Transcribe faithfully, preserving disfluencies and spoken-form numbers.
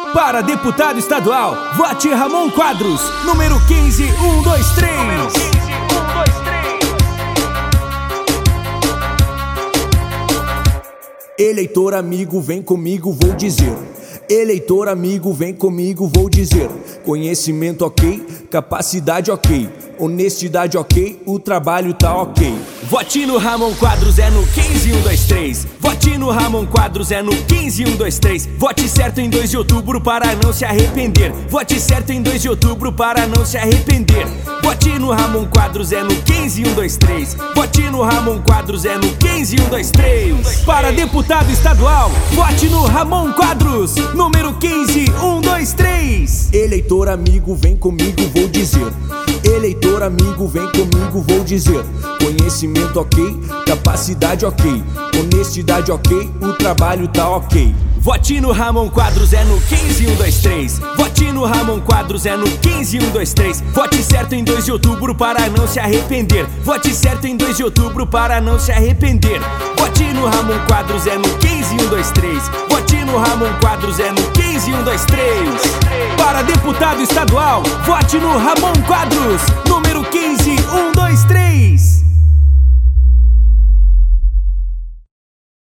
Para deputado estadual, vote Ramon Quadros, número quinze, um, dois, três. Número quinze, um, dois, três. Eleitor amigo, vem comigo, vou dizer. Eleitor amigo, vem comigo, vou dizer. Conhecimento ok, capacidade ok, honestidade ok, o trabalho tá ok. Vote no Ramon Quadros, é no quinze, um, dois, três. Vote no Ramon Quadros, é no quinze, um, dois, três. Vote certo em dois de outubro para não se arrepender. Vote certo em dois de outubro para não se arrepender. Vote no Ramon Quadros, é no quinze, um, dois, três. Vote no Ramon Quadros, é no quinze, um, dois, três. Para deputado estadual, vote no Ramon Quadros, número quinze, um, dois, três. Eleitor amigo, vem comigo, vou dizer. Eleitor amigo, vem comigo, vou dizer. Conhecimento ok, capacidade ok, honestidade ok, o trabalho tá ok. Vote no Ramon Quadros, é no quinze, um, dois, três. Vote no Ramon Quadros, é no quinze, um, dois, três. Vote certo em dois de outubro para não se arrepender. Vote certo em dois de outubro para não se arrepender. Vote no Ramon Quadros, é no quinze, um, dois, três. Vote no Ramon Quadros, é no quinze, um, dois, três. Para deputado estadual, vote no Ramon Quadros, número quinze, um, dois, três.